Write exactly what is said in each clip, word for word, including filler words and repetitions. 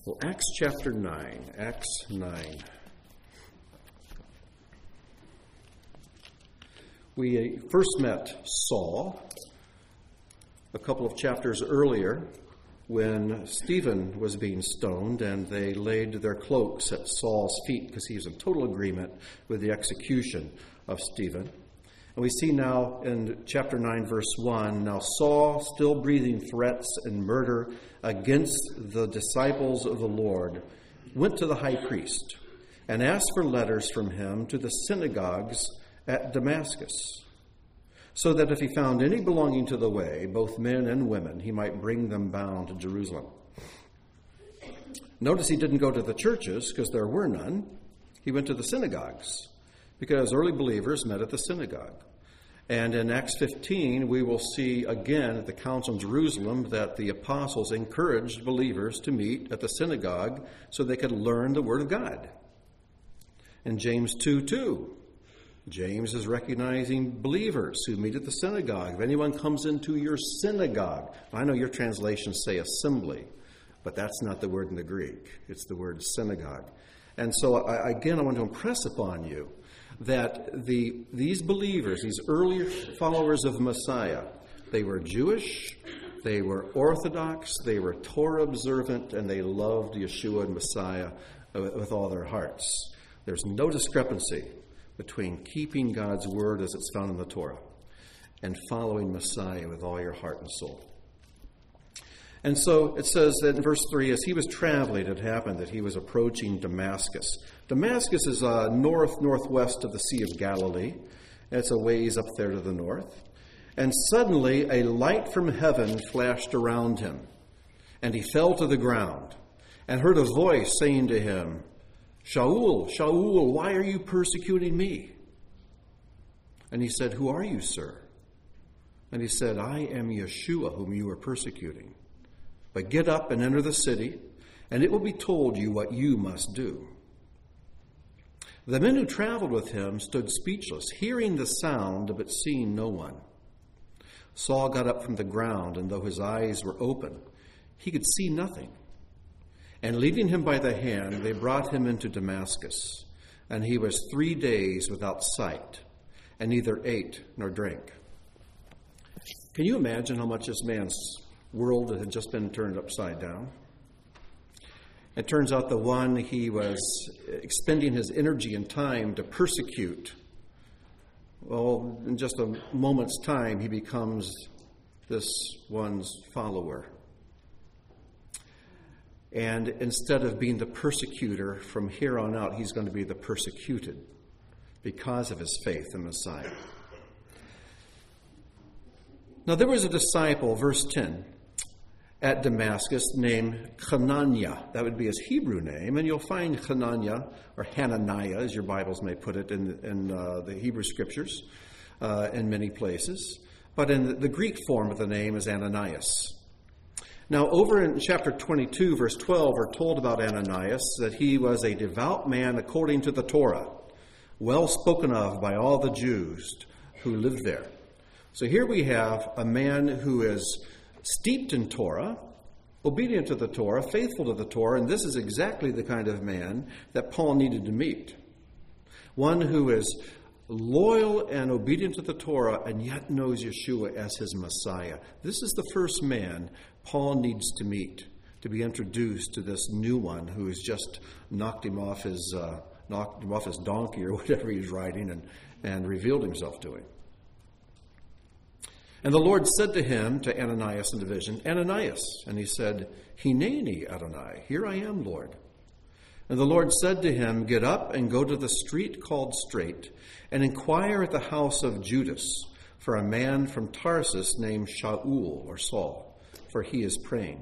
Well, Acts chapter nine. Acts nine. We first met Saul a couple of chapters earlier when Stephen was being stoned, and they laid their cloaks at Saul's feet because he was in total agreement with the execution of Stephen. And we see now in chapter nine, verse one, now Saul, still breathing threats and murder against the disciples of the Lord, went to the high priest and asked for letters from him to the synagogues at Damascus, so that if he found any belonging to the way, both men and women, he might bring them bound to Jerusalem. Notice he didn't go to the churches because there were none. He went to the synagogues because early believers met at the synagogue. And in Acts fifteen, we will see again at the Council in Jerusalem that the apostles encouraged believers to meet at the synagogue so they could learn the Word of God. In James two two, James is recognizing believers who meet at the synagogue. If anyone comes into your synagogue, I know your translations say assembly, but that's not the word in the Greek. It's the word synagogue. And so, I, again, I want to impress upon you that the these believers, these earlier followers of Messiah, they were Jewish, they were Orthodox, they were Torah observant, and they loved Yeshua and Messiah with all their hearts. There's no discrepancy between keeping God's word as it's found in the Torah and following Messiah with all your heart and soul. And so it says that in verse three, as he was traveling, it happened that he was approaching Damascus. Damascus is uh, north-northwest of the Sea of Galilee. It's a ways up there to the north. And suddenly a light from heaven flashed around him, and he fell to the ground and heard a voice saying to him, "Shaul, Shaul, why are you persecuting me?" And he said, "Who are you, sir?" And he said, "I am Yeshua, whom you are persecuting. But get up and enter the city, and it will be told you what you must do." The men who traveled with him stood speechless, hearing the sound, but seeing no one. Saul got up from the ground, and though his eyes were open, he could see nothing. And leading him by the hand, they brought him into Damascus. And he was three days without sight, and neither ate nor drank. Can you imagine how much this man's world had just been turned upside down? It turns out the one he was expending his energy and time to persecute, well, in just a moment's time, he becomes this one's follower. And instead of being the persecutor, from here on out, he's going to be the persecuted because of his faith in Messiah. Now, there was a disciple, verse ten, at Damascus named Hananiah. That would be his Hebrew name. And you'll find Hananiah, or Hananiah, as your Bibles may put it in, in uh, the Hebrew Scriptures, uh, in many places. But in the, the Greek form of the name is Ananias. Now, over in chapter twenty-two, verse twelve, we're told about Ananias that he was a devout man according to the Torah, well spoken of by all the Jews who lived there. So here we have a man who is steeped in Torah, obedient to the Torah, faithful to the Torah, and this is exactly the kind of man that Paul needed to meet. One who is loyal and obedient to the Torah and yet knows Yeshua as his Messiah. This is the first man Paul needs to meet, to be introduced to this new one who has just knocked him off his uh, knocked him off his donkey or whatever he's riding and, and revealed himself to him. And the Lord said to him, to Ananias in the vision, "Ananias." And he said, "Hineni, Adonai, here I am, Lord." And the Lord said to him, "Get up and go to the street called Straight, and inquire at the house of Judas for a man from Tarsus named Shaul, or Saul, for he is praying.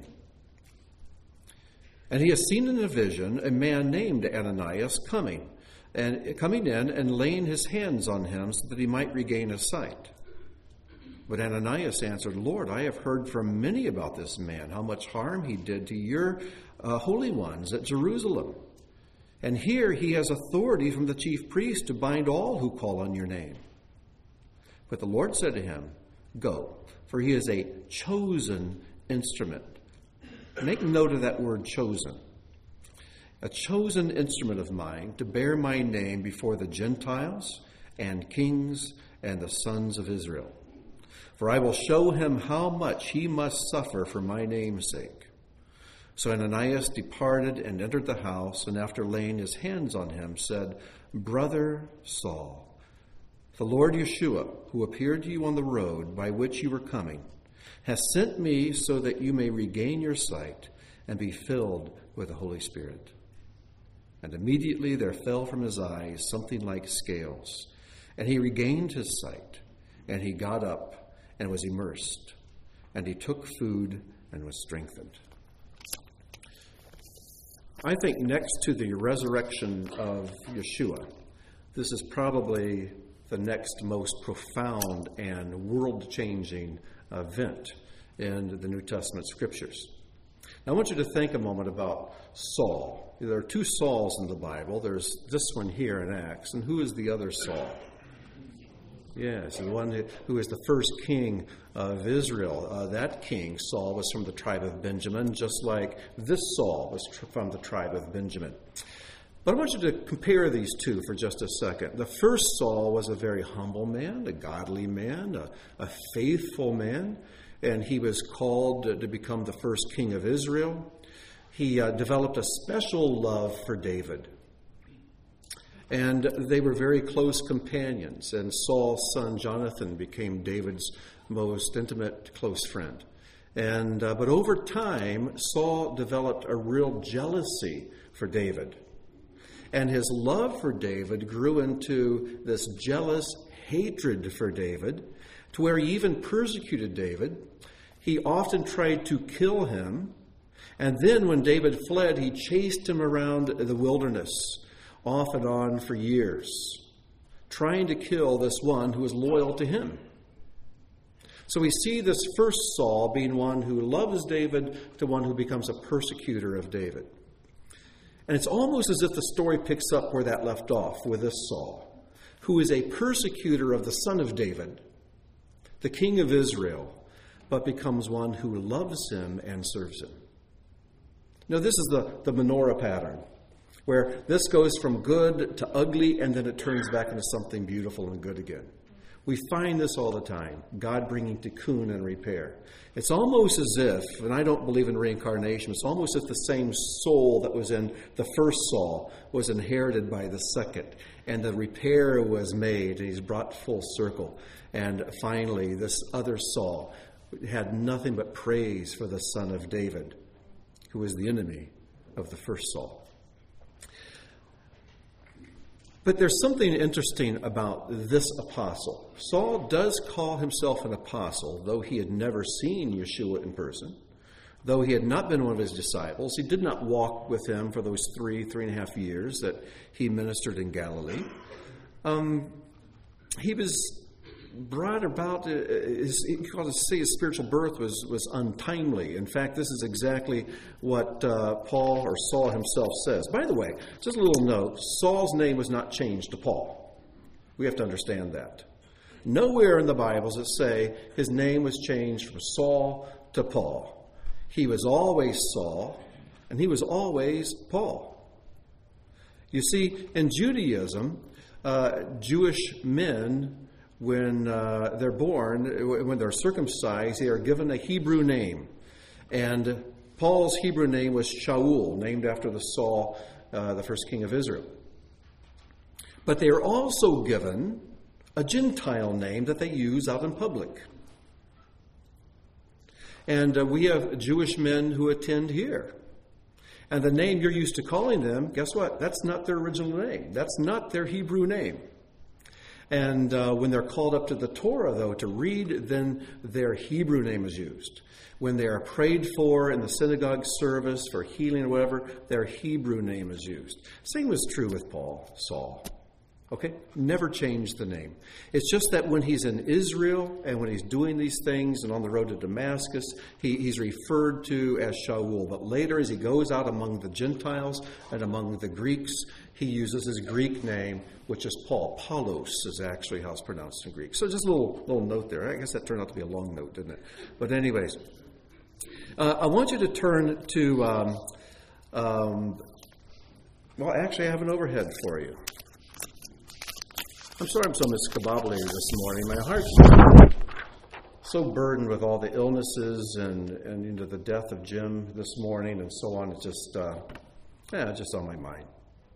And he has seen in a vision a man named Ananias coming, and coming in and laying his hands on him so that he might regain his sight. But Ananias answered, Lord, I have heard from many about this man, how much harm he did to your uh, holy ones at Jerusalem. And here he has authority from the chief priest to bind all who call on your name. But the Lord said to him, Go, for he is a chosen instrument. Make note of that word chosen. a chosen instrument of mine to bear my name before the Gentiles and kings and the sons of Israel. For I will show him how much he must suffer for my name's sake. So Ananias departed and entered the house, and after laying his hands on him, said, Brother Saul, the Lord Yeshua, who appeared to you on the road by which you were coming, has sent me so that you may regain your sight and be filled with the Holy Spirit. And immediately there fell from his eyes something like scales, and he regained his sight, and he got up and was immersed, and he took food and was strengthened. I think next to the resurrection of Yeshua, this is probably the next most profound and world-changing event in the New Testament scriptures. Now, I want you to think a moment about Saul. There are two Sauls in the Bible. There's this one here in Acts, and who is the other Saul? Yes, the one who is the first king of Israel. Uh, that king, Saul, was from the tribe of Benjamin, just like this Saul was tr- from the tribe of Benjamin. But I want you to compare these two for just a second. The first Saul was a very humble man, a godly man, a, a faithful man, and he was called to, to become the first king of Israel. He uh, developed a special love for David. And they were very close companions, and Saul's son Jonathan became David's most intimate close friend. And uh, but over time, Saul developed a real jealousy for David. And his love for David grew into this jealous hatred for David, to where he even persecuted David. He often tried to kill him, and then when David fled, he chased him around the wilderness, off and on for years, trying to kill this one who was loyal to him. So we see this first Saul being one who loves David to one who becomes a persecutor of David. And it's almost as if the story picks up where that left off with this Saul, who is a persecutor of the son of David, the king of Israel, but becomes one who loves him and serves him. Now, this is the, the menorah pattern, where this goes from good to ugly, and then it turns back into something beautiful and good again. We find this all the time, God bringing tikkun and repair. It's almost as if, and I don't believe in reincarnation, it's almost as if the same soul that was in the first Saul was inherited by the second, and the repair was made, and he's brought full circle. And finally, this other Saul had nothing but praise for the son of David, who was the enemy of the first Saul. But there's something interesting about this apostle. Saul does call himself an apostle, though he had never seen Yeshua in person, though he had not been one of his disciples. He did not walk with him for those three, three and a half years that he ministered in Galilee. Um, he was brought about, his, you could say his spiritual birth was, was untimely. In fact, this is exactly what uh, Paul or Saul himself says. By the way, just a little note, Saul's name was not changed to Paul. We have to understand that. Nowhere in the Bible does it say his name was changed from Saul to Paul. He was always Saul, and he was always Paul. You see, in Judaism, uh, Jewish men, when uh, they're born, when they're circumcised, they are given a Hebrew name. And Paul's Hebrew name was Shaul, named after the Saul, uh, the first king of Israel. But they are also given a Gentile name that they use out in public. And uh, we have Jewish men who attend here. And the name you're used to calling them, guess what? That's not their original name. That's not their Hebrew name. And uh, when they're called up to the Torah, though, to read, then their Hebrew name is used. When they are prayed for in the synagogue service for healing or whatever, their Hebrew name is used. Same was true with Paul, Saul. Okay? Never changed the name. It's just that when he's in Israel and when he's doing these things and on the road to Damascus, he, he's referred to as Shaul. But later, as he goes out among the Gentiles and among the Greeks, he uses his Greek name, which is Paul. Paulos is actually how it's pronounced in Greek. So just a little, little note there. I guess that turned out to be a long note, didn't it? But anyways, uh, I want you to turn to um, um, Well, actually, I have an overhead for you. I'm sorry I'm so miscombobulated this morning. My heart's so burdened with all the illnesses and, and you know, the death of Jim this morning and so on. It's just, uh, yeah, just on my mind.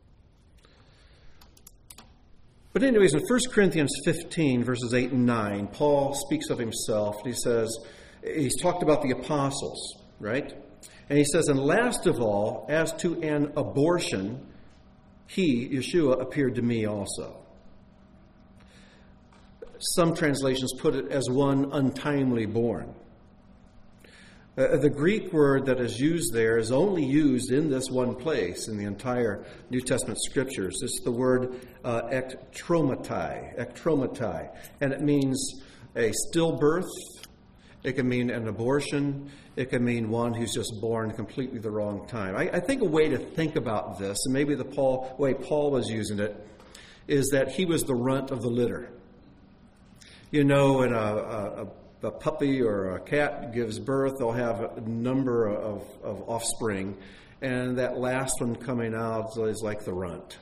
But anyways, in First Corinthians fifteen, verses eight and nine, Paul speaks of himself. He says, he's talked about the apostles, right? And he says, and last of all, as to an abortion, he, Yeshua, appeared to me also. Some translations put it as one untimely born. Uh, the Greek word that is used there is only used in this one place in the entire New Testament Scriptures. It's the word uh, ektromatai, ektromatai, and it means a stillbirth. It can mean an abortion. It can mean one who's just born completely the wrong time. I, I think a way to think about this, and maybe the Paul, way Paul was using it, is that he was the runt of the litter. You know, when a, a, a puppy or a cat gives birth, they'll have a number of, of offspring, and that last one coming out is like the runt.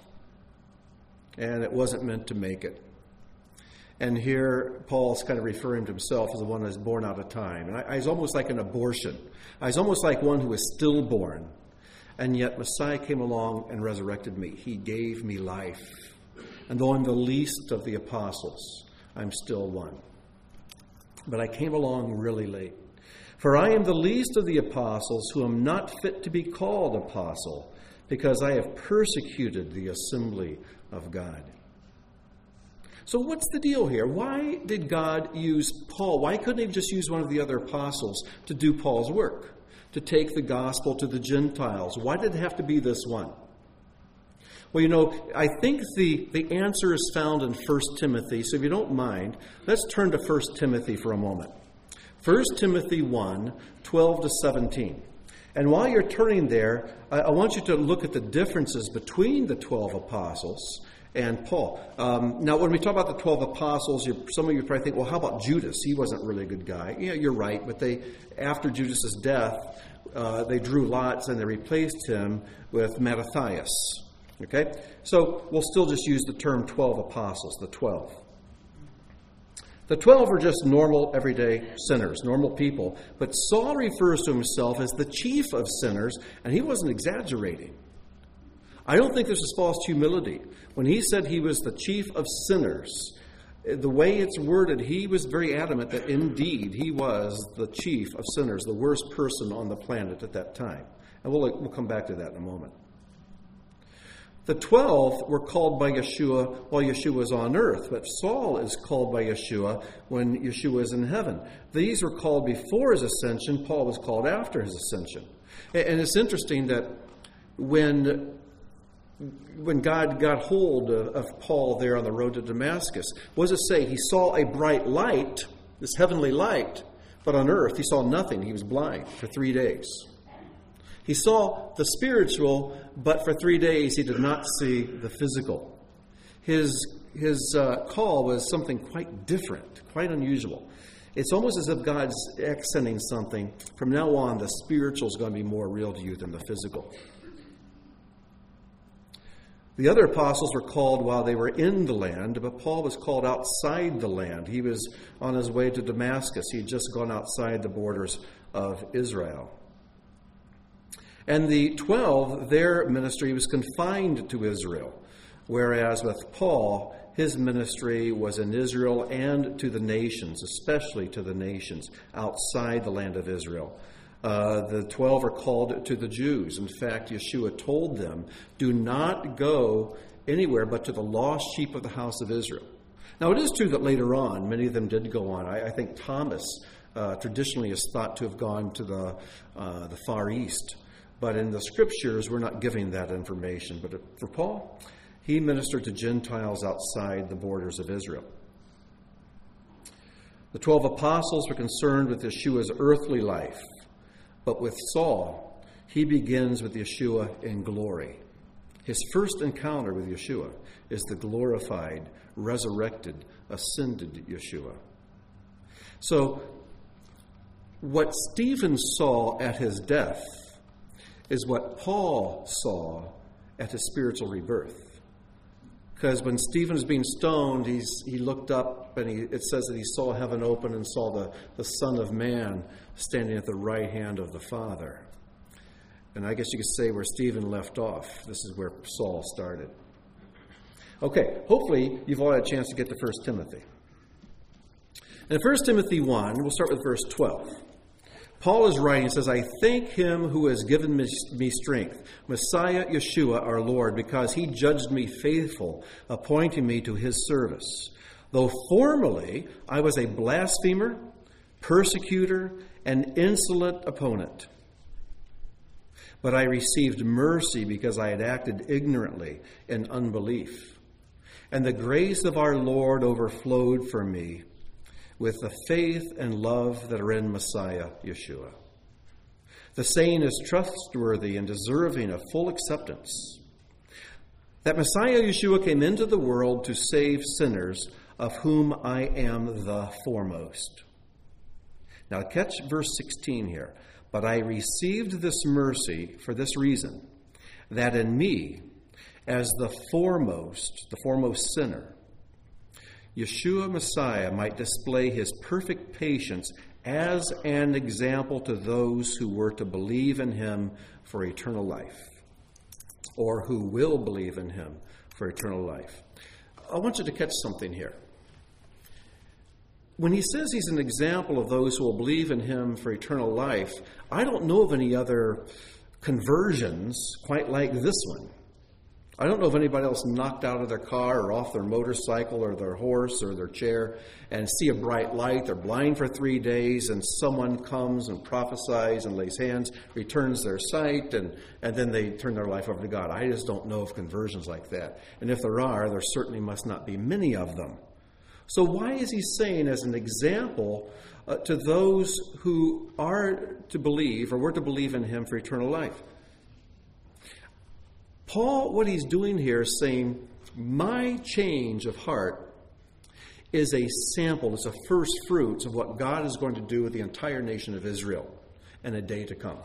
And it wasn't meant to make it. And here, Paul's kind of referring to himself as the one that's born out of time. And I, I was almost like an abortion. I was almost like one who was stillborn. And yet Messiah came along and resurrected me. He gave me life. And though I'm the least of the apostles, I'm still one. But I came along really late. For I am the least of the apostles, who am not fit to be called apostle, because I have persecuted the assembly of God. So what's the deal here? Why did God use Paul? Why couldn't he just use one of the other apostles to do Paul's work, to take the gospel to the Gentiles? Why did it have to be this one? Well, you know, I think the, the answer is found in First Timothy. So if you don't mind, let's turn to First Timothy for a moment. First Timothy one, twelve to seventeen. And while you're turning there, I, I want you to look at the differences between the twelve apostles and Paul. Um, now, when we talk about the twelve apostles, you, some of you probably think, well, how about Judas? He wasn't really a good guy. Yeah, you're right. But they, after Judas's death, uh, they drew lots and they replaced him with Matthias. Okay? So we'll still just use the term twelve apostles, the twelve. The twelve are just normal, everyday sinners, normal people. But Saul refers to himself as the chief of sinners, and he wasn't exaggerating. I don't think this is false humility. When he said he was the chief of sinners, the way it's worded, he was very adamant that indeed he was the chief of sinners, the worst person on the planet at that time. And we'll, we'll come back to that in a moment. The twelve were called by Yeshua while Yeshua was on earth, but Saul is called by Yeshua when Yeshua is in heaven. These were called before his ascension. Paul was called after his ascension. And it's interesting that when, when God got hold of, of Paul there on the road to Damascus, what does it say? He saw a bright light, this heavenly light, but on earth he saw nothing. He was blind for three days. He saw the spiritual, but for three days he did not see the physical. His, his uh, call was something quite different, quite unusual. It's almost as if God's accenting something. From now on, the spiritual is going to be more real to you than the physical. The other apostles were called while they were in the land, but Paul was called outside the land. He was on his way to Damascus. He had just gone outside the borders of Israel. And the twelve, their ministry was confined to Israel, whereas with Paul, his ministry was in Israel and to the nations, especially to the nations outside the land of Israel. Uh, the twelve are called to the Jews. In fact, Yeshua told them, do not go anywhere but to the lost sheep of the house of Israel. Now, it is true that later on, many of them did go on. I, I think Thomas uh, traditionally is thought to have gone to the uh, the Far East. But in the Scriptures, we're not giving that information. But for Paul, he ministered to Gentiles outside the borders of Israel. The twelve apostles were concerned with Yeshua's earthly life. But with Saul, he begins with Yeshua in glory. His first encounter with Yeshua is the glorified, resurrected, ascended Yeshua. So, what Stephen saw at his death is what Paul saw at his spiritual rebirth. Because when Stephen was being stoned, he's, he looked up and he, it says that he saw heaven open and saw the, the Son of Man standing at the right hand of the Father. And I guess you could say where Stephen left off, this is where Saul started. Okay, hopefully you've all had a chance to get to First Timothy. In First Timothy one, we'll start with verse twelve. Paul is writing, says, I thank him who has given me, me strength, Messiah Yeshua our Lord, because he judged me faithful, appointing me to his service. Though formerly I was a blasphemer, persecutor, and insolent opponent. But I received mercy because I had acted ignorantly in unbelief. And the grace of our Lord overflowed for me with the faith and love that are in Messiah Yeshua. The saying is trustworthy and deserving of full acceptance, that Messiah Yeshua came into the world to save sinners, of whom I am the foremost. Now catch verse sixteen here. But I received this mercy for this reason, that in me, as the foremost, the foremost sinner, Yeshua Messiah might display his perfect patience as an example to those who were to believe in him for eternal life, or who will believe in him for eternal life. I want you to catch something here. When he says he's an example of those who will believe in him for eternal life, I don't know of any other conversions quite like this one. I don't know if anybody else knocked out of their car or off their motorcycle or their horse or their chair and see a bright light. They're blind for three days and someone comes and prophesies and lays hands, returns their sight, and, and then they turn their life over to God. I just don't know of conversions like that. And if there are, there certainly must not be many of them. So why is he saying as an example uh, to those who are to believe or were to believe in him for eternal life? Paul, what he's doing here is saying, my change of heart is a sample, it's a first fruits of what God is going to do with the entire nation of Israel in a day to come.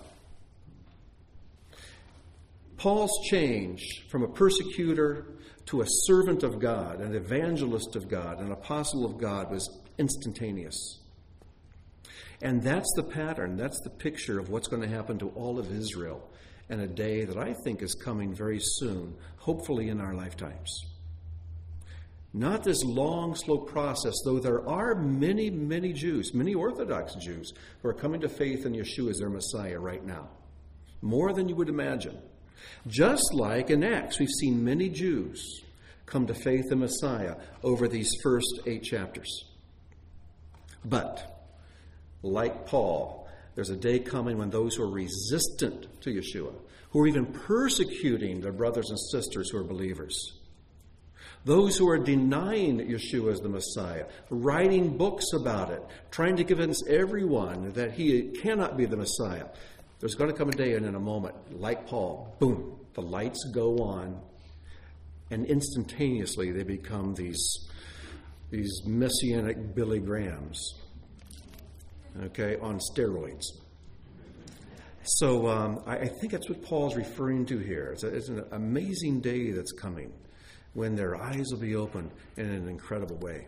Paul's change from a persecutor to a servant of God, an evangelist of God, an apostle of God was instantaneous. And that's the pattern, that's the picture of what's going to happen to all of Israel in a day that I think is coming very soon, hopefully in our lifetimes. Not this long, slow process, though there are many, many Jews, many Orthodox Jews, who are coming to faith in Yeshua as their Messiah right now. More than you would imagine. Just like in Acts, we've seen many Jews come to faith in Messiah over these first eight chapters. But, like Paul, there's a day coming when those who are resistant to Yeshua, who are even persecuting their brothers and sisters who are believers, those who are denying Yeshua as the Messiah, writing books about it, trying to convince everyone that he cannot be the Messiah, there's going to come a day and in a moment, like Paul, boom, the lights go on, and instantaneously they become these, these messianic Billy Grahams, okay, on steroids. So um, I, I think that's what Paul's referring to here. It's, a, it's an amazing day that's coming when their eyes will be opened in an incredible way.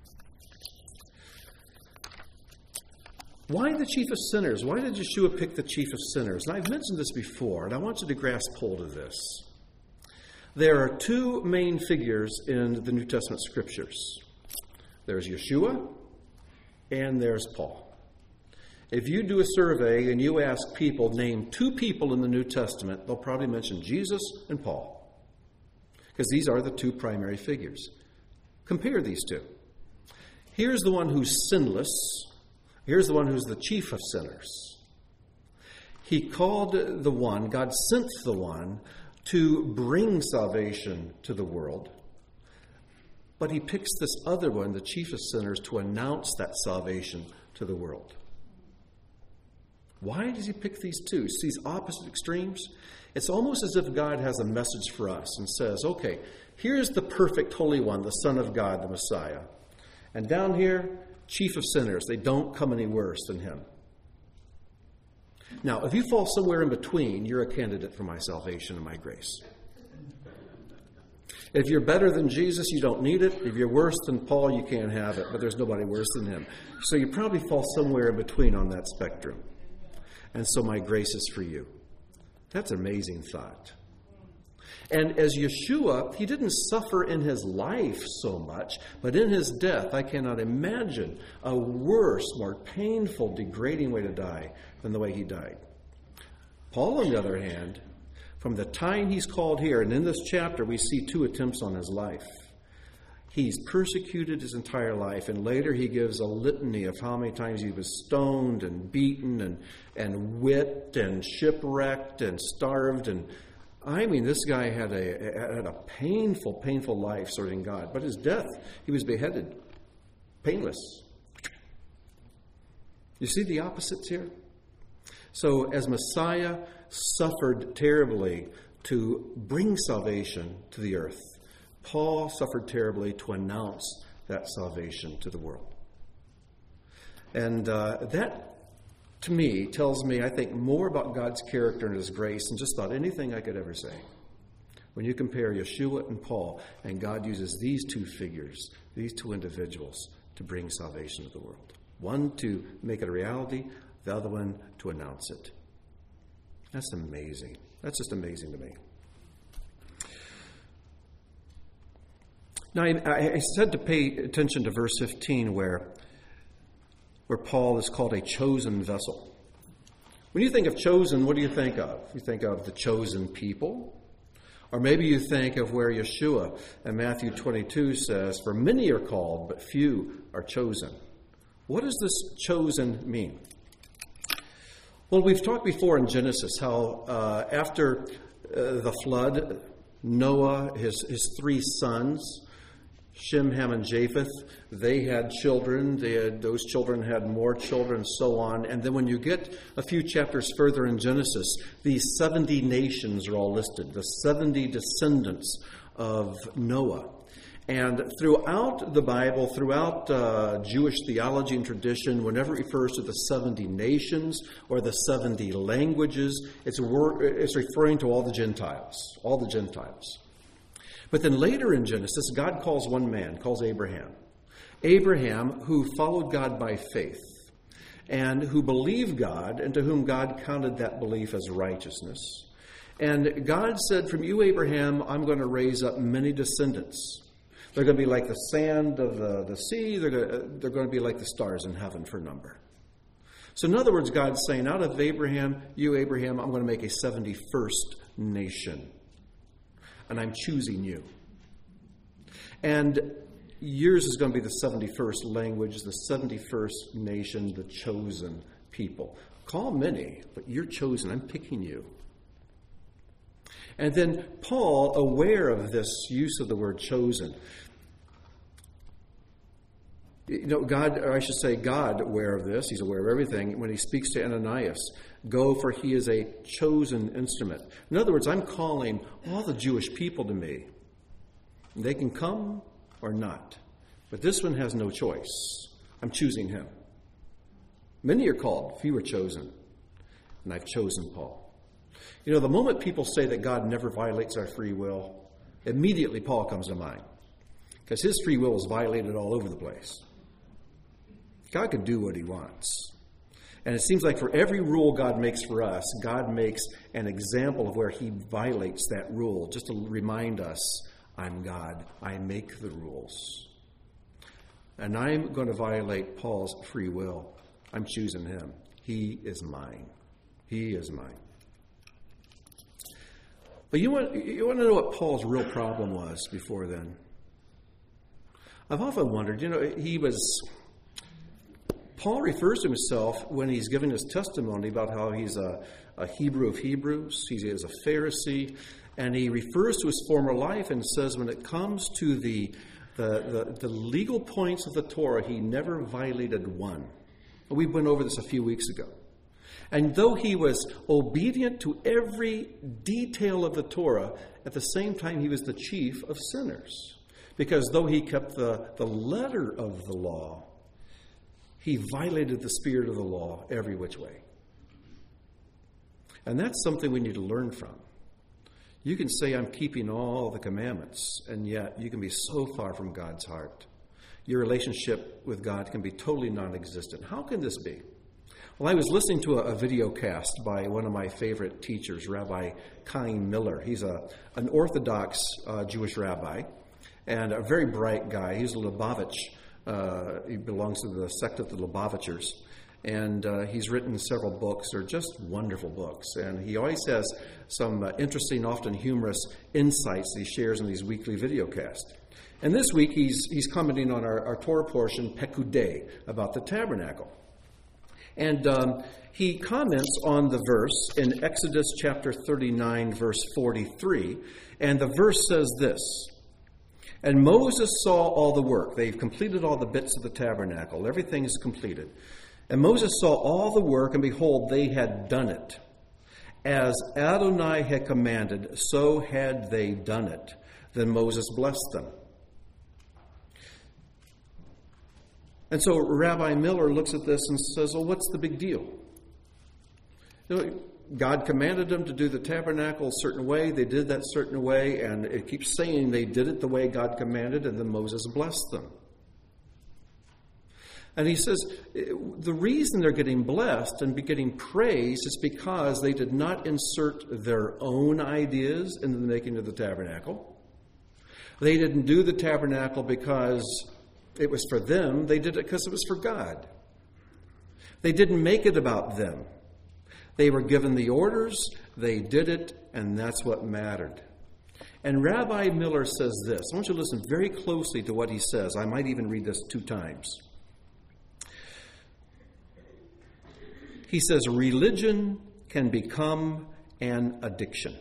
Why the chief of sinners? Why did Yeshua pick the chief of sinners? And I've mentioned this before, and I want you to grasp hold of this. There are two main figures in the New Testament scriptures. There's Yeshua, and there's Paul. If you do a survey and you ask people, name two people in the New Testament, they'll probably mention Jesus and Paul, because these are the two primary figures. Compare these two. Here's the one who's sinless. Here's the one who's the chief of sinners. He called the one, God sent the one to bring salvation to the world. But he picks this other one, the chief of sinners, to announce that salvation to the world. Why does he pick these two? These opposite extremes? It's almost as if God has a message for us and says, okay, here's the perfect Holy One, the Son of God, the Messiah. And down here, chief of sinners. They don't come any worse than him. Now, if you fall somewhere in between, you're a candidate for my salvation and my grace. If you're better than Jesus, you don't need it. If you're worse than Paul, you can't have it. But there's nobody worse than him. So you probably fall somewhere in between on that spectrum. And so my grace is for you. That's an amazing thought. And as Yeshua, he didn't suffer in his life so much, but in his death, I cannot imagine a worse, more painful, degrading way to die than the way he died. Paul, on the other hand, from the time he's called here, and in this chapter we see two attempts on his life. He's persecuted his entire life, and later he gives a litany of how many times he was stoned and beaten and, and whipped and shipwrecked and starved. And I mean, this guy had a, had a painful, painful life serving God. But his death, he was beheaded. Painless. You see the opposites here? So as Messiah suffered terribly to bring salvation to the earth, Paul suffered terribly to announce that salvation to the world. And uh, that, to me, tells me, I think, more about God's character and his grace than just about anything I could ever say. When you compare Yeshua and Paul, and God uses these two figures, these two individuals, to bring salvation to the world. One to make it a reality, the other one to announce it. That's amazing. That's just amazing to me. Now, I, I said to pay attention to verse fifteen where, where Paul is called a chosen vessel. When you think of chosen, what do you think of? You think of the chosen people? Or maybe you think of where Yeshua in Matthew twenty-two says, "For many are called, but few are chosen." What does this chosen mean? Well, we've talked before in Genesis how uh, after uh, the flood, Noah, his, his three sons, Shem, Ham, and Japheth, they had children. They had, those children had more children, and so on. And then when you get a few chapters further in Genesis, these seventy nations are all listed, the seventy descendants of Noah. And throughout the Bible, throughout uh, Jewish theology and tradition, whenever it refers to the seventy nations or the seventy languages, it's, wor- it's referring to all the Gentiles, all the Gentiles. But then later in Genesis, God calls one man, calls Abraham. Abraham, who followed God by faith and who believed God and to whom God counted that belief as righteousness. And God said, "From you, Abraham, I'm going to raise up many descendants. They're going to be like the sand of the, the sea. They're going, to, they're going to be like the stars in heaven for number." So in other words, God's saying, out of Abraham, you, Abraham, I'm going to make a seventy-first nation. And I'm choosing you. And yours is going to be the seventy-first language, the seventy-first nation, the chosen people. Call many, but you're chosen. I'm picking you. And then Paul, aware of this use of the word chosen, you know, God, or I should say God, aware of this, he's aware of everything, when he speaks to Ananias, "Go, for he is a chosen instrument." In other words, I'm calling all the Jewish people to me. They can come or not. But this one has no choice. I'm choosing him. Many are called, few are chosen. And I've chosen Paul. You know, the moment people say that God never violates our free will, immediately Paul comes to mind. Because his free will is violated all over the place. God can do what he wants. And it seems like for every rule God makes for us, God makes an example of where he violates that rule, just to remind us, I'm God. I make the rules. And I'm going to violate Paul's free will. I'm choosing him. He is mine. He is mine. But you want, you want to know what Paul's real problem was before then? I've often wondered, you know, he was... Paul refers to himself when he's giving his testimony about how he's a, a Hebrew of Hebrews, he is a Pharisee, and he refers to his former life and says when it comes to the, the, the, the legal points of the Torah, he never violated one. We went over this a few weeks ago. And though he was obedient to every detail of the Torah, at the same time he was the chief of sinners. Because though he kept the, the letter of the law, he violated the spirit of the law every which way. And that's something we need to learn from. You can say, I'm keeping all the commandments, and yet you can be so far from God's heart. Your relationship with God can be totally non-existent. How can this be? Well, I was listening to a, a video cast by one of my favorite teachers, Rabbi Chaim Miller. He's a an Orthodox uh, Jewish rabbi and a very bright guy. He's a Lubavitch. Uh, he belongs to the sect of the Lubavitchers. And uh, he's written several books. They're just wonderful books. And he always has some uh, interesting, often humorous insights that he shares in these weekly videocasts. And this week he's he's commenting on our, our Torah portion, Pekudei, about the tabernacle. And um, he comments on the verse in Exodus chapter thirty-nine, verse forty-three. And the verse says this, "And Moses saw all the work." They've completed all the bits of the tabernacle. Everything is completed. "And Moses saw all the work, and behold, they had done it. As Adonai had commanded, so had they done it. Then Moses blessed them." And so Rabbi Miller looks at this and says, well, what's the big deal? You know, God commanded them to do the tabernacle a certain way. They did that certain way, and it keeps saying they did it the way God commanded, and then Moses blessed them. And he says the reason they're getting blessed and be getting praise is because they did not insert their own ideas into the making of the tabernacle. They didn't do the tabernacle because it was for them. They did it because it was for God. They didn't make it about them. They were given the orders, they did it, and that's what mattered. And Rabbi Miller says this. I want you to listen very closely to what he says. I might even read this two times. He says, religion can become an addiction.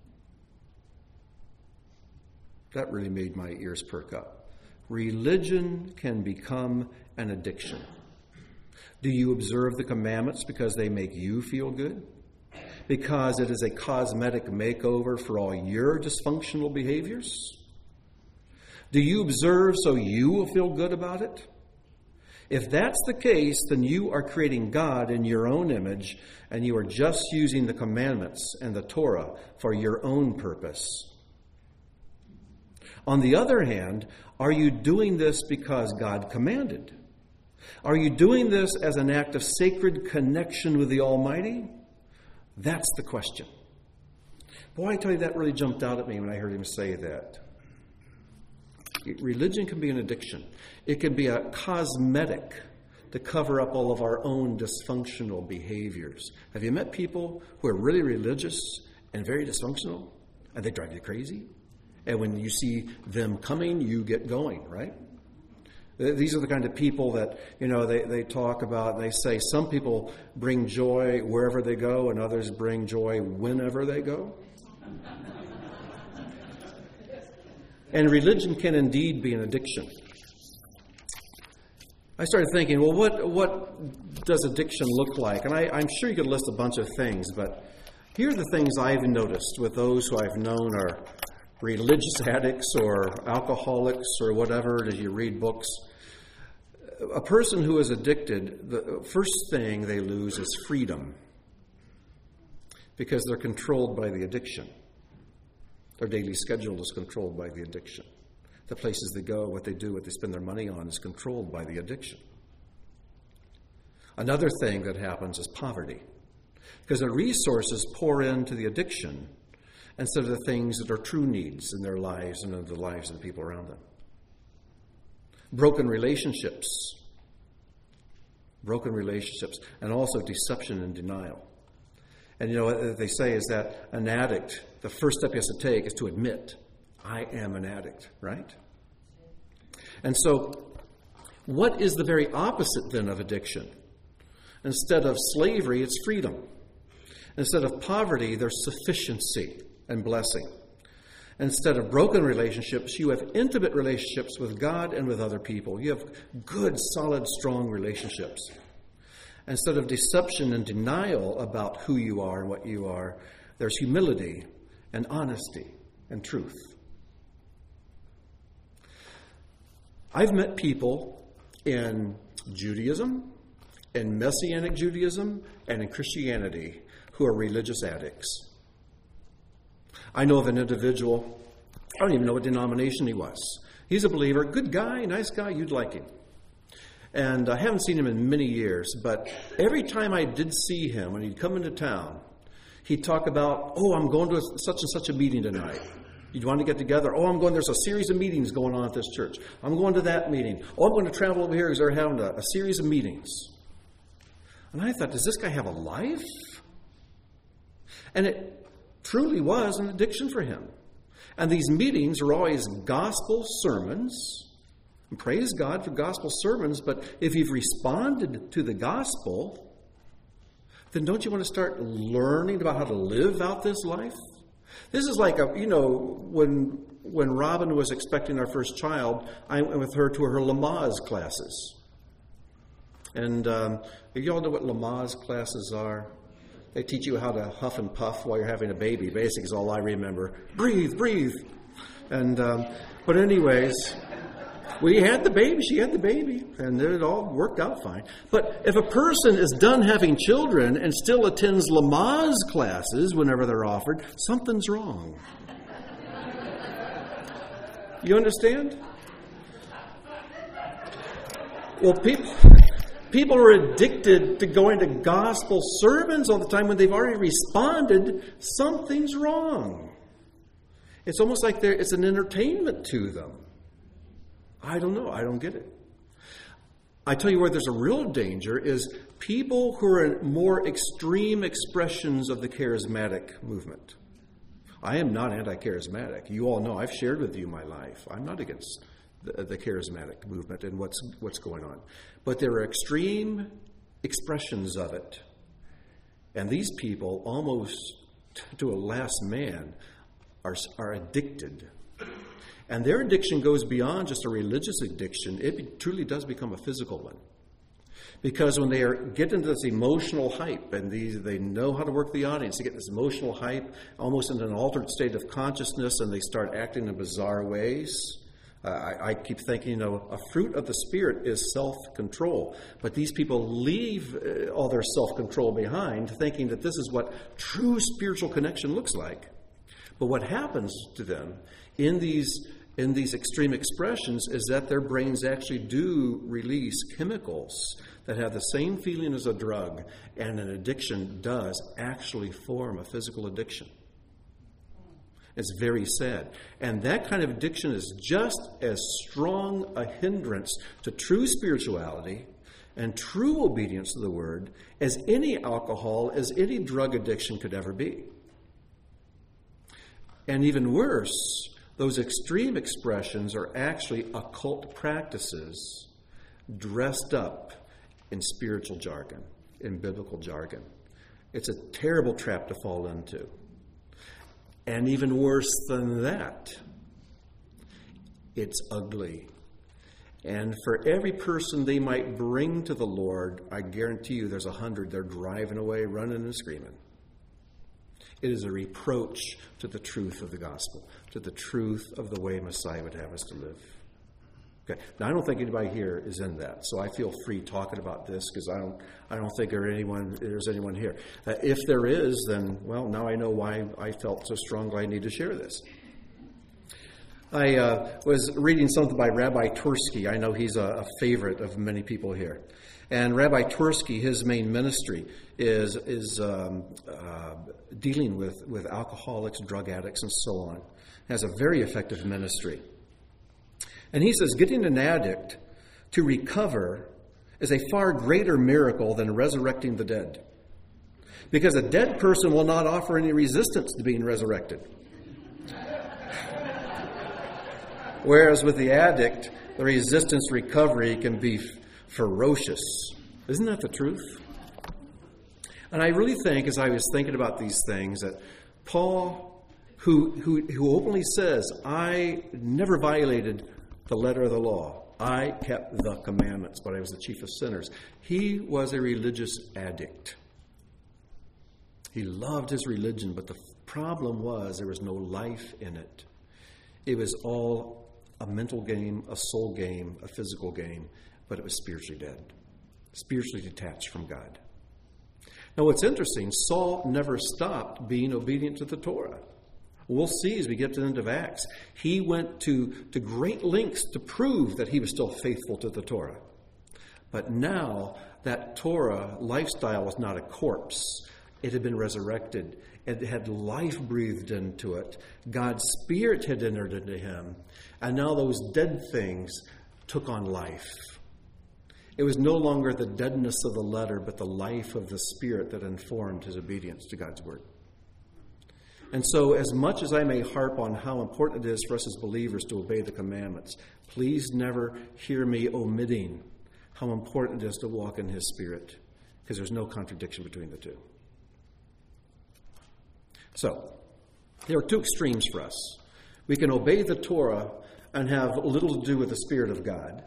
That really made my ears perk up. Religion can become an addiction. Do you observe the commandments because they make you feel good? Because it is a cosmetic makeover for all your dysfunctional behaviors? Do you observe so you will feel good about it? If that's the case, then you are creating God in your own image, and you are just using the commandments and the Torah for your own purpose. On the other hand, are you doing this because God commanded? Are you doing this as an act of sacred connection with the Almighty? That's the question. Boy, I tell you, that really jumped out at me when I heard him say that. Religion can be an addiction. It can be a cosmetic to cover up all of our own dysfunctional behaviors. Have you met people who are really religious and very dysfunctional, and they drive you crazy? And when you see them coming, you get going, right? These are the kind of people that, you know, they, they talk about, they say some people bring joy wherever they go and others bring joy whenever they go. And religion can indeed be an addiction. I started thinking, well, what what does addiction look like? And I, I'm sure you could list a bunch of things, but here are the things I've noticed with those who I've known are religious addicts or alcoholics or whatever, as you read books. A person who is addicted, the first thing they lose is freedom because they're controlled by the addiction. Their daily schedule is controlled by the addiction. The places they go, what they do, what they spend their money on is controlled by the addiction. Another thing that happens is poverty because the resources pour into the addiction instead of the things that are true needs in their lives and in the lives of the people around them. Broken relationships. Broken relationships. And also deception and denial. And you know what they say is that an addict, the first step he has to take is to admit, I am an addict, right? And so, what is the very opposite then of addiction? Instead of slavery, it's freedom. Instead of poverty, there's sufficiency and blessing. Instead of broken relationships, you have intimate relationships with God and with other people. You have good, solid, strong relationships. Instead of deception and denial about who you are and what you are, there's humility and honesty and truth. I've met people in Judaism, in Messianic Judaism, and in Christianity who are religious addicts. I know of an individual, I don't even know what denomination he was. He's a believer, good guy, nice guy, you'd like him. And I haven't seen him in many years, but every time I did see him, when he'd come into town, he'd talk about, oh, I'm going to a, such and such a meeting tonight. You'd want to get together. Oh, I'm going, there's a series of meetings going on at this church. I'm going to that meeting. Oh, I'm going to travel over here because they're having a, a series of meetings. And I thought, does this guy have a life? And it truly was an addiction for him. And these meetings are always gospel sermons. And praise God for gospel sermons, but if you've responded to the gospel, then don't you want to start learning about how to live out this life? This is like, a, you know, when when Robin was expecting our first child, I went with her to her Lamaze classes. And um, you all know what Lamaze classes are? They teach you how to huff and puff while you're having a baby. Basically, is all I remember. Breathe, breathe. And um, but anyways, we had the baby. She had the baby, and it all worked out fine. But if a person is done having children and still attends Lamaze classes whenever they're offered, something's wrong. You understand? Well, people. People are addicted to going to gospel sermons all the time when they've already responded. Something's wrong. It's almost like there, it's an entertainment to them. I don't know. I don't get it. I tell you where there's a real danger is people who are in more extreme expressions of the charismatic movement. I am not anti-charismatic. You all know I've shared with you my life. I'm not against The, the charismatic movement and what's what's going on. But there are extreme expressions of it. And these people, almost to a last man, are, are addicted. And their addiction goes beyond just a religious addiction. It truly does become a physical one. Because when they are, get into this emotional hype, and these, they know how to work the audience, they get this emotional hype, almost in an altered state of consciousness, and they start acting in bizarre ways. Uh, I, I keep thinking, you know, a fruit of the Spirit is self-control. But these people leave uh, all their self-control behind, thinking that this is what true spiritual connection looks like. But what happens to them in these in these extreme expressions is that their brains actually do release chemicals that have the same feeling as a drug, and an addiction does actually form a physical addiction. It's very sad. And that kind of addiction is just as strong a hindrance to true spirituality and true obedience to the Word as any alcohol, as any drug addiction could ever be. And even worse, those extreme expressions are actually occult practices dressed up in spiritual jargon, in biblical jargon. It's a terrible trap to fall into. And even worse than that, it's ugly. And for every person they might bring to the Lord, I guarantee you there's a hundred they're driving away, running and screaming. It is a reproach to the truth of the gospel, to the truth of the way Messiah would have us to live. Okay. Now, I don't think anybody here is in that, so I feel free talking about this because I don't, I don't think there anyone, there's anyone here. Uh, if there is, then, well, now I know why I felt so strongly I need to share this. I uh, was reading something by Rabbi Tursky. I know he's a, a favorite of many people here. And Rabbi Tursky, his main ministry is is um, uh, dealing with, with alcoholics, drug addicts, and so on. Has a very effective ministry. And he says getting an addict to recover is a far greater miracle than resurrecting the dead. Because a dead person will not offer any resistance to being resurrected. Whereas with the addict, the resistance recovery can be f- ferocious. Isn't that the truth? And I really think, as I was thinking about these things, that Paul, who who, who openly says, I never violated the letter of the law. I kept the commandments, but I was the chief of sinners. He was a religious addict. He loved his religion, but the problem was there was no life in it. It was all a mental game, a soul game, a physical game, but it was spiritually dead, spiritually detached from God. Now, what's interesting, Saul never stopped being obedient to the Torah. We'll see as we get to the end of Acts. He went to, to great lengths to prove that he was still faithful to the Torah. But now that Torah lifestyle was not a corpse. It had been resurrected. It had life breathed into it. God's Spirit had entered into him. And now those dead things took on life. It was no longer the deadness of the letter, but the life of the Spirit that informed his obedience to God's word. And so, as much as I may harp on how important it is for us as believers to obey the commandments, please never hear me omitting how important it is to walk in his Spirit, because there's no contradiction between the two. So, there are two extremes for us. We can obey the Torah and have little to do with the Spirit of God.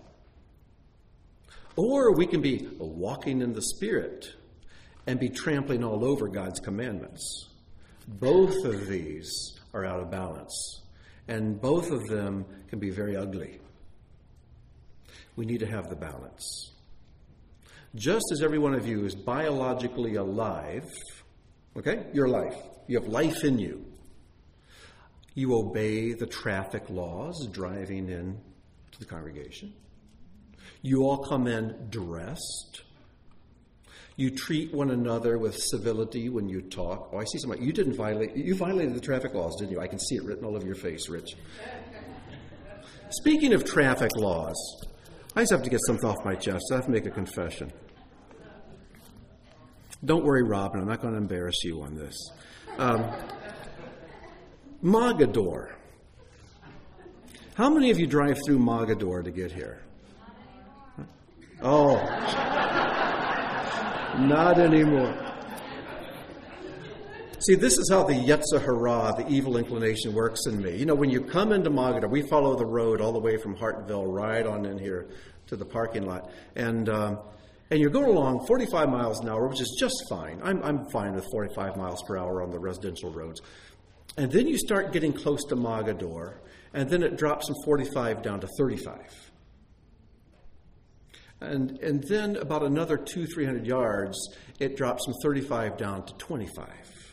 Or we can be walking in the Spirit and be trampling all over God's commandments. Both of these are out of balance, and both of them can be very ugly. We need to have the balance. Just as every one of you is biologically alive, okay, you're alive. You have life in you. You obey the traffic laws driving in to the congregation. You all come in dressed. You treat one another with civility when you talk. Oh, I see somebody. You didn't violate. You violated the traffic laws, didn't you? I can see it written all over your face, Rich. Speaking of traffic laws, I just have to get something off my chest. I have to make a confession. Don't worry, Robin. I'm not going to embarrass you on this. Um, Mogador. How many of you drive through Mogador to get here? Oh. Not anymore. See, this is how the Yetzer Hara, the evil inclination, works in me. You know, when you come into Mogador, we follow the road all the way from Hartville right on in here to the parking lot. And um, and you're going along forty-five miles an hour, which is just fine. I'm, I'm fine with forty-five miles per hour on the residential roads. And then you start getting close to Mogador, and then it drops from forty-five down to thirty-five. And and then about another two, three hundred yards, it drops from thirty-five down to twenty-five.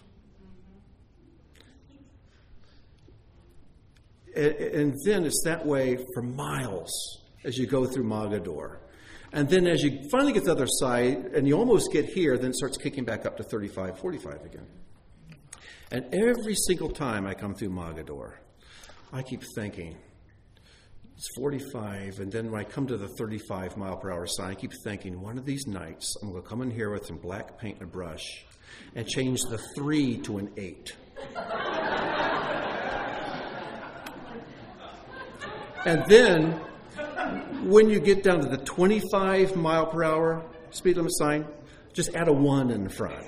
And, and then it's that way for miles as you go through Mogador. And then as you finally get to the other side, and you almost get here, then it starts kicking back up to thirty-five, forty-five again. And every single time I come through Mogador, I keep thinking, it's forty-five, and then when I come to the thirty-five mile per hour sign, I keep thinking, one of these nights, I'm going to come in here with some black paint and a brush and change the three to an eight. And then, when you get down to the twenty-five mile per hour speed limit sign, just add a one in the front.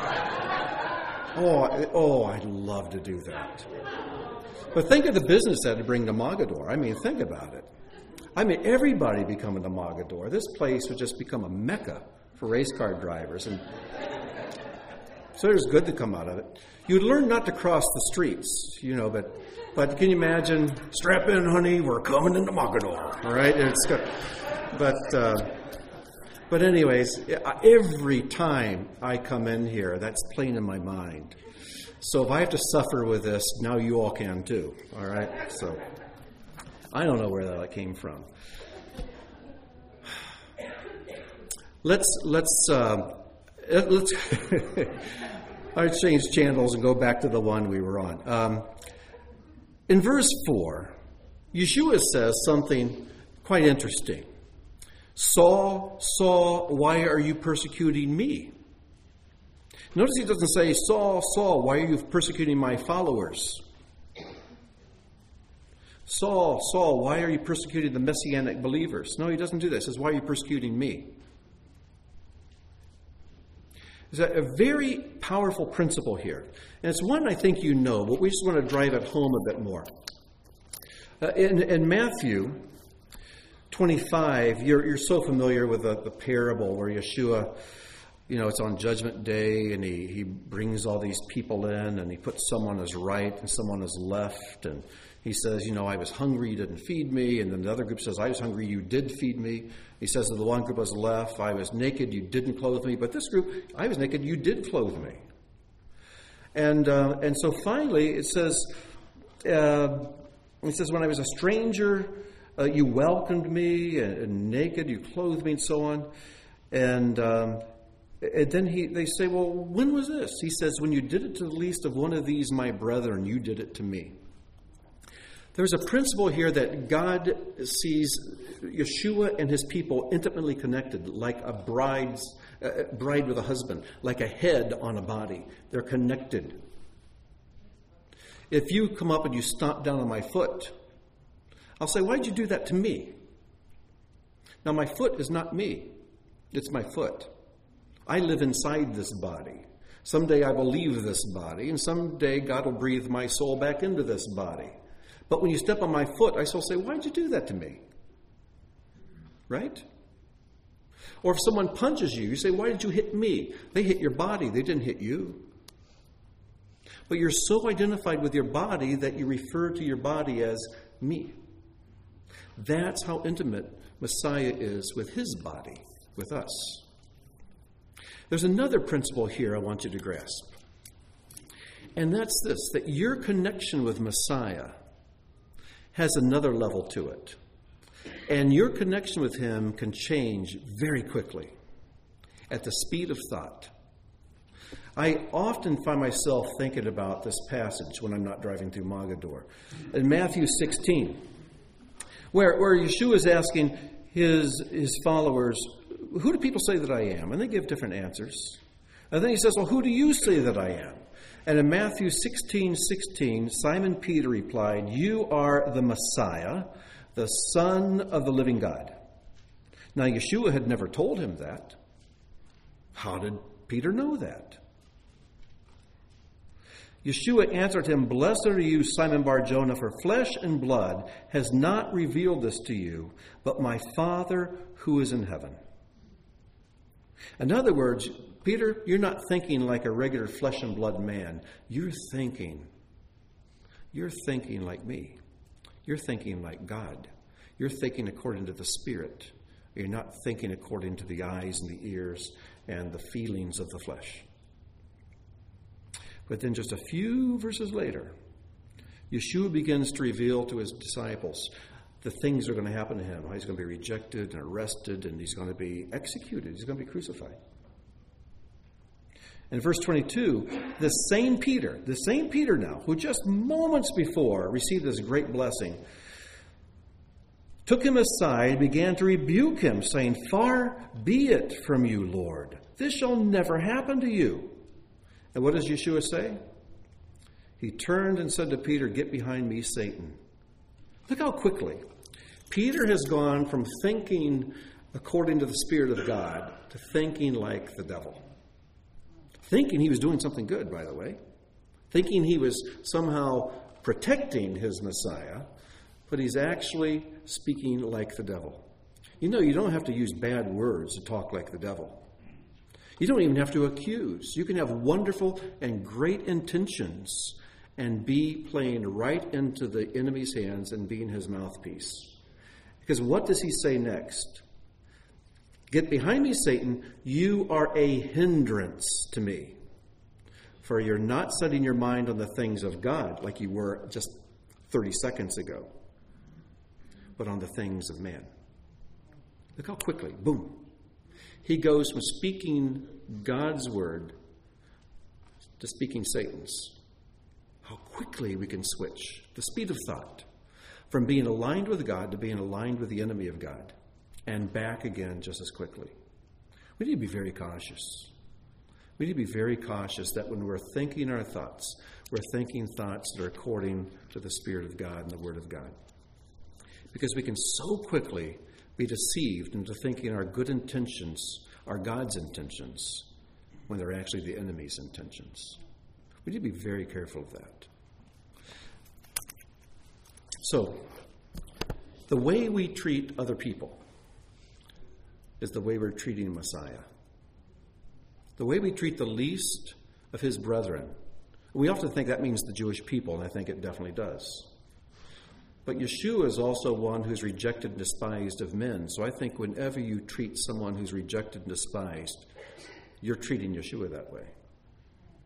Oh, oh, I'd love to do that. But think of the business that would bring to Mogador. I mean, think about it. I mean, everybody be coming to Mogador. This place would just become a mecca for race car drivers. And so there's good to come out of it. You'd learn not to cross the streets, you know, but but can you imagine, strap in, honey, we're coming into Mogador, all right? It's good. But, uh, but anyways, every time I come in here, that's playing in my mind. So if I have to suffer with this, now you all can too, all right? So I don't know where that came from. Let's let's uh, let's. I change channels and go back to the one we were on. Um, in verse four, Yeshua says something quite interesting. Saul, Saul, why are you persecuting me? Notice he doesn't say, Saul, Saul, why are you persecuting my followers? Saul, Saul, why are you persecuting the Messianic believers? No, he doesn't do this. He says, why are you persecuting me? There's a very powerful principle here. And it's one I think you know, but we just want to drive it home a bit more. Uh, in, in Matthew twenty-five, you're, you're so familiar with the, the parable where Yeshua, you know, it's on Judgment Day, and he, he brings all these people in, and he puts some on his right and some on his left, and he says, you know, I was hungry, you didn't feed me. And then the other group says, I was hungry, you did feed me. He says to the one group on his left, I was naked, you didn't clothe me. But this group, I was naked, you did clothe me. And uh, and so finally it says, uh, it says, when I was a stranger, uh, you welcomed me, and, and naked, you clothed me, and so on. And, um, and then he they say, well, when was this? He says, when you did it to the least of one of these, my brethren, you did it to me. There's a principle here that God sees Yeshua and his people intimately connected, like a bride's, uh, bride with a husband, like a head on a body. They're connected. If you come up and you stomp down on my foot, I'll say, why'd you do that to me? Now, my foot is not me. It's my foot. I live inside this body. Someday I will leave this body, and someday God will breathe my soul back into this body. But when you step on my foot, I still say, why'd you do that to me? Right? Or if someone punches you, you say, why did you hit me? They hit your body. They didn't hit you. But you're so identified with your body that you refer to your body as me. That's how intimate Messiah is with his body, with us. There's another principle here I want you to grasp. And that's this, that your connection with Messiah has another level to it. And your connection with him can change very quickly at the speed of thought. I often find myself thinking about this passage when I'm not driving through Mogador. In Matthew sixteen, where, where Yeshua is asking his, his followers, who do people say that I am? And they give different answers. And then he says, well, who do you say that I am? And in Matthew sixteen sixteen, Simon Peter replied, you are the Messiah, the Son of the living God. Now, Yeshua had never told him that. How did Peter know that? Yeshua answered him, blessed are you, Simon Bar-Jonah, for flesh and blood has not revealed this to you, but my Father who is in heaven. In other words, Peter, you're not thinking like a regular flesh and blood man. You're thinking, you're thinking like me. You're thinking like God. You're thinking according to the Spirit. You're not thinking according to the eyes and the ears and the feelings of the flesh. But then just a few verses later, Yeshua begins to reveal to his disciples the things that are going to happen to him. He's going to be rejected and arrested, and he's going to be executed. He's going to be crucified. In verse twenty-two, the same Peter, the same Peter now, who just moments before received this great blessing, took him aside and began to rebuke him, saying, far be it from you, Lord. This shall never happen to you. And what does Yeshua say? He turned and said to Peter, get behind me, Satan. Look how quickly. Peter has gone from thinking according to the Spirit of God to thinking like the devil. Thinking he was doing something good, by the way. Thinking he was somehow protecting his Messiah, but he's actually speaking like the devil. You know, you don't have to use bad words to talk like the devil. You don't even have to accuse. You can have wonderful and great intentions and be playing right into the enemy's hands and being his mouthpiece. Because what does he say next? Get behind me, Satan. You are a hindrance to me. For you're not setting your mind on the things of God like you were just thirty seconds ago, but on the things of man. Look how quickly, boom. He goes from speaking God's word to speaking Satan's. How quickly we can switch. The speed of thought. From being aligned with God to being aligned with the enemy of God. And back again just as quickly. We need to be very cautious. We need to be very cautious that when we're thinking our thoughts, we're thinking thoughts that are according to the Spirit of God and the Word of God. Because we can so quickly be deceived into thinking our good intentions are God's intentions when they're actually the enemy's intentions. We need to be very careful of that. So, the way we treat other people is the way we're treating Messiah. The way we treat the least of his brethren. We often think that means the Jewish people, and I think it definitely does. But Yeshua is also one who's rejected and despised of men. So I think whenever you treat someone who's rejected and despised, you're treating Yeshua that way.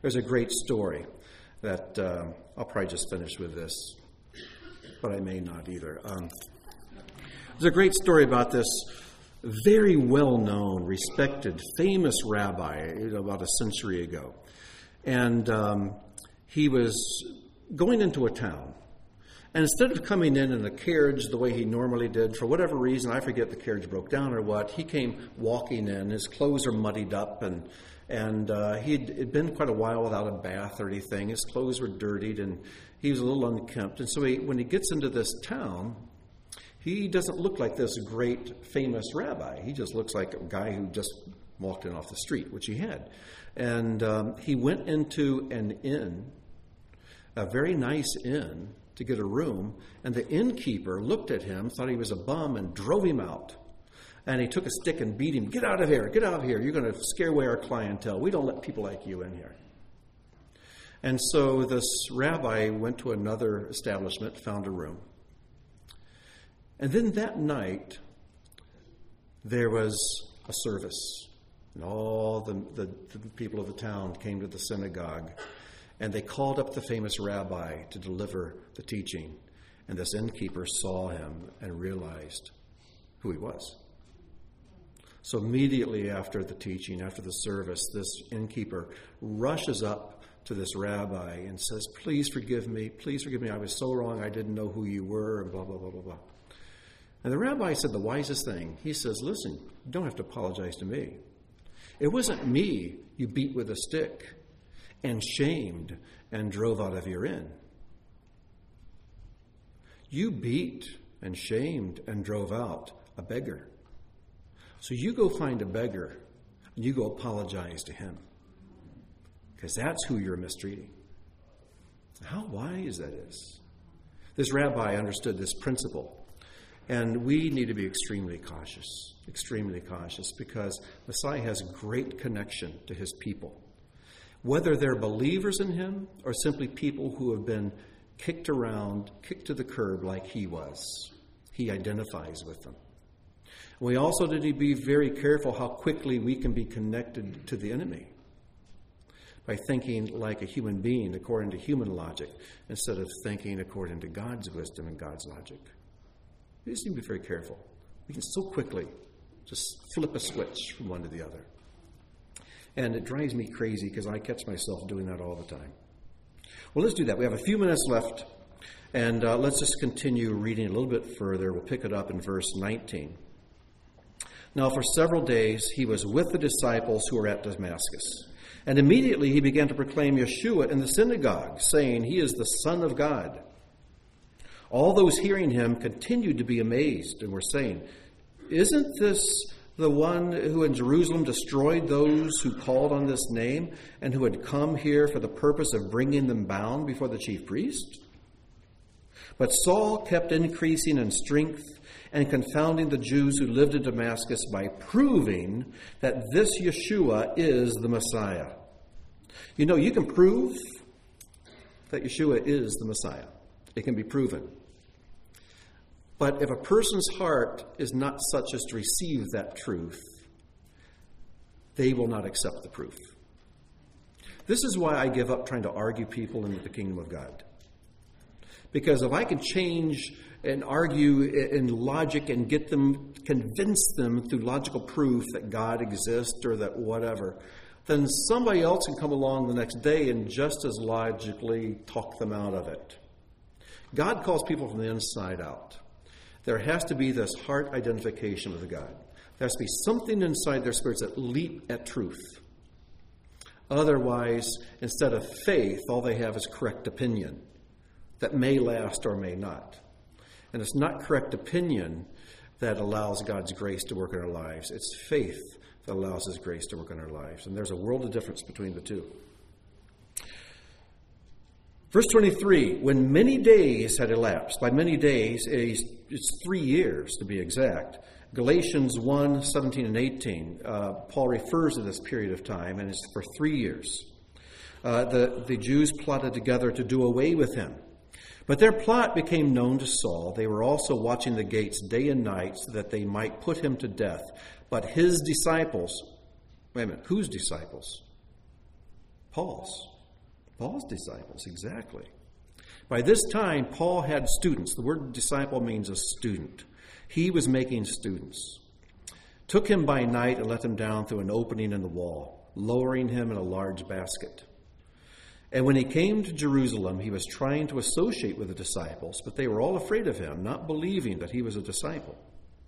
There's a great story that uh, I'll probably just finish with this, but I may not either. Um, there's a great story about this very well-known, respected, famous rabbi about a century ago. And um, he was going into a town. And instead of coming in in a carriage the way he normally did, for whatever reason, I forget the carriage broke down or what, he came walking in. His clothes are muddied up, and and uh, he'd it'd been quite a while without a bath or anything. His clothes were dirtied, and he was a little unkempt. And so he, when he gets into this town, he doesn't look like this great, famous rabbi. He just looks like a guy who just walked in off the street, which he had. And um, he went into an inn, a very nice inn, to get a room, and the innkeeper looked at him, thought he was a bum, and drove him out. And he took a stick and beat him. Get out of here, get out of here. You're going to scare away our clientele. We don't let people like you in here. And so this rabbi went to another establishment, found a room. And then that night, there was a service. And all the, the, the people of the town came to the synagogue. And they called up the famous rabbi to deliver the teaching. And this innkeeper saw him and realized who he was. So immediately after the teaching, after the service, this innkeeper rushes up to this rabbi and says, please forgive me, please forgive me, I was so wrong, I didn't know who you were, and blah, blah, blah, blah, blah. And the rabbi said the wisest thing. He says, listen, you don't have to apologize to me. It wasn't me you beat with a stick and shamed and drove out of your inn. You beat and shamed and drove out a beggar. So you go find a beggar and you go apologize to him, because that's who you're mistreating. How wise that is. This rabbi understood this principle, and we need to be extremely cautious, extremely cautious, because Messiah has great connection to his people. Whether they're believers in him or simply people who have been kicked around, kicked to the curb like he was, he identifies with them. We also need to be very careful how quickly we can be connected to the enemy by thinking like a human being according to human logic instead of thinking according to God's wisdom and God's logic. We just need to be very careful. We can so quickly just flip a switch from one to the other. And it drives me crazy because I catch myself doing that all the time. Well, let's do that. We have a few minutes left, and uh, let's just continue reading a little bit further. We'll pick it up in verse nineteen. Now, for several days he was with the disciples who were at Damascus. And immediately he began to proclaim Yeshua in the synagogue, saying, he is the Son of God. All those hearing him continued to be amazed and were saying, isn't this the one who in Jerusalem destroyed those who called on this name and who had come here for the purpose of bringing them bound before the chief priest? But Saul kept increasing in strength and confounding the Jews who lived in Damascus by proving that this Yeshua is the Messiah. You know, you can prove that Yeshua is the Messiah. It can be proven. But if a person's heart is not such as to receive that truth, they will not accept the proof. This is why I give up trying to argue people into the kingdom of God. Because if I can change and argue in logic and get them, convince them through logical proof that God exists or that whatever, then somebody else can come along the next day and just as logically talk them out of it. God calls people from the inside out. There has to be this heart identification with God. There has to be something inside their spirits that leap at truth. Otherwise, instead of faith, all they have is correct opinion that may last or may not. And it's not correct opinion that allows God's grace to work in our lives. It's faith that allows his grace to work in our lives. And there's a world of difference between the two. Verse twenty-three, when many days had elapsed, by many days, it's three years to be exact. Galatians one, seventeen and eighteen, uh, Paul refers to this period of time, and it's for three years. Uh, the, the Jews plotted together to do away with him. But their plot became known to Saul. They were also watching the gates day and night so that they might put him to death. But his disciples, wait a minute, whose disciples? Paul's. Paul's disciples, exactly. By this time, Paul had students. The word disciple means a student. He was making students. Took him by night and let him down through an opening in the wall, lowering him in a large basket. And when he came to Jerusalem, he was trying to associate with the disciples, but they were all afraid of him, not believing that he was a disciple.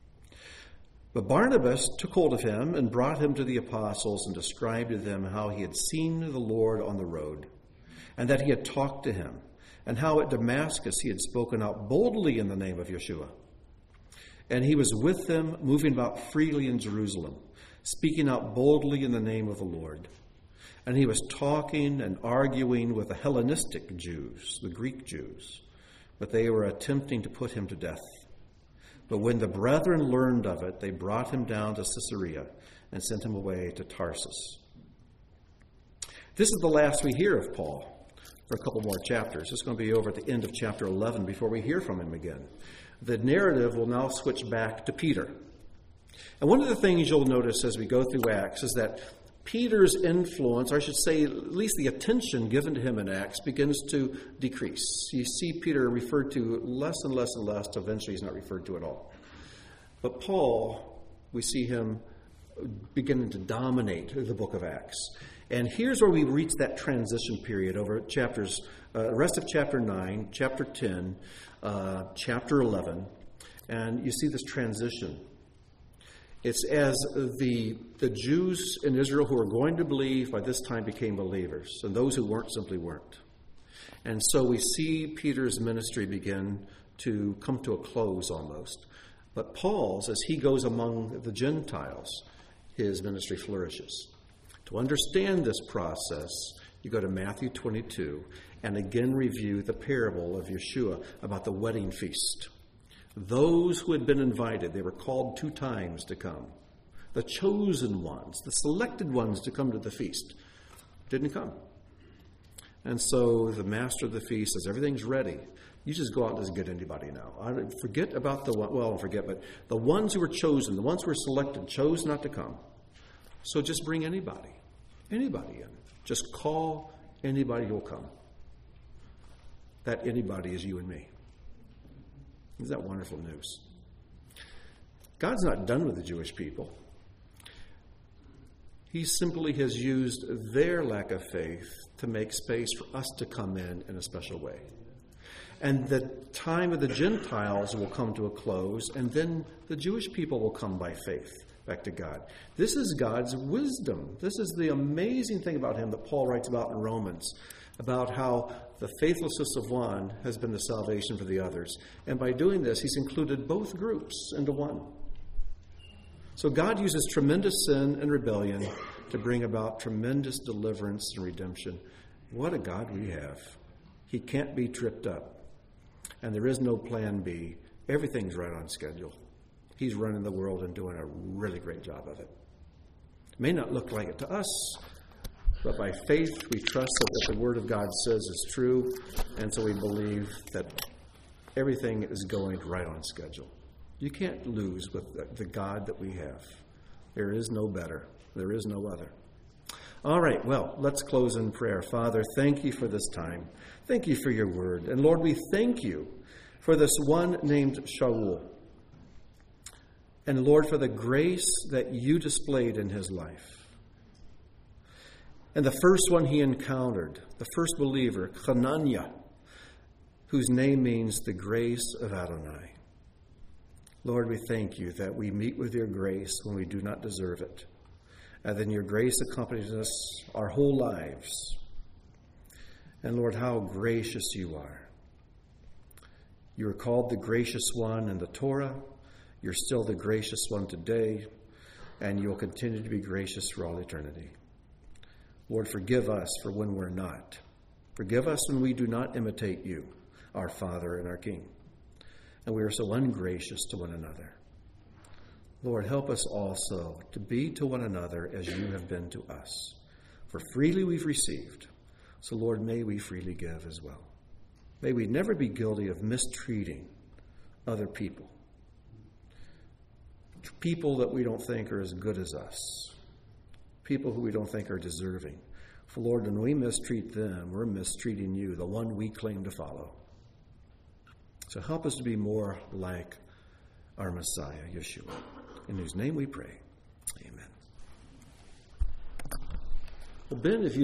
But Barnabas took hold of him and brought him to the apostles and described to them how he had seen the Lord on the road, and that he had talked to him, and how at Damascus he had spoken out boldly in the name of Yeshua. And he was with them, moving about freely in Jerusalem, speaking out boldly in the name of the Lord. And he was talking and arguing with the Hellenistic Jews, the Greek Jews, but they were attempting to put him to death. But when the brethren learned of it, they brought him down to Caesarea and sent him away to Tarsus. This is the last we hear of Paul for a couple more chapters. It's going to be over at the end of chapter eleven before we hear from him again. The narrative will now switch back to Peter. And one of the things you'll notice as we go through Acts is that Peter's influence, or I should say at least the attention given to him in Acts, begins to decrease. You see Peter referred to less and less and less, till eventually he's not referred to at all. But Paul, we see him beginning to dominate the book of Acts. And here's where we reach that transition period over chapters, uh, the rest of chapter nine, chapter ten, uh, chapter eleven. And you see this transition. It's as the, the Jews in Israel who were going to believe by this time became believers, and those who weren't simply weren't. And so we see Peter's ministry begin to come to a close almost. But Paul's, as he goes among the Gentiles, his ministry flourishes. To understand this process, you go to Matthew twenty-two and again review the parable of Yeshua about the wedding feast. Those who had been invited, they were called two times to come. The chosen ones, the selected ones to come to the feast, didn't come. And so the master of the feast says, everything's ready. You just go out and just get anybody now. I forget about the, well, forget, but the ones who were chosen, the ones who were selected, chose not to come. So just bring anybody, anybody in. Just call anybody who will come. That anybody is you and me. Isn't that wonderful news? God's not done with the Jewish people. He simply has used their lack of faith to make space for us to come in in a special way. And the time of the Gentiles will come to a close, and then the Jewish people will come by faith back to God. This is God's wisdom. This is the amazing thing about him that Paul writes about in Romans, about how the faithlessness of one has been the salvation for the others. And by doing this, he's included both groups into one. So God uses tremendous sin and rebellion to bring about tremendous deliverance and redemption. What a God we have. He can't be tripped up. And there is no plan B. Everything's right on schedule. He's running the world and doing a really great job of it. It may not look like it to us, but by faith, we trust that what the Word of God says is true, and so we believe that everything is going right on schedule. You can't lose with the God that we have. There is no better. There is no other. All right, well, let's close in prayer. Father, thank you for this time. Thank you for your word. And Lord, we thank you for this one named Shaul. And Lord, for the grace that you displayed in his life. And the first one he encountered, the first believer, Hananiah, whose name means the grace of Adonai. Lord, we thank you that we meet with your grace when we do not deserve it. And then your grace accompanies us our whole lives. And Lord, how gracious you are. You are called the gracious one in the Torah. You're still the gracious one today. And you'll continue to be gracious for all eternity. Lord, forgive us for when we're not. Forgive us when we do not imitate you, our Father and our King. And we are so ungracious to one another. Lord, help us also to be to one another as you have been to us. For freely we've received. So, Lord, may we freely give as well. May we never be guilty of mistreating other people. People that we don't think are as good as us. People who we don't think are deserving. For Lord, when we mistreat them, we're mistreating you, the one we claim to follow. So help us to be more like our Messiah, Yeshua, in whose name we pray. Amen. Well, Ben, if you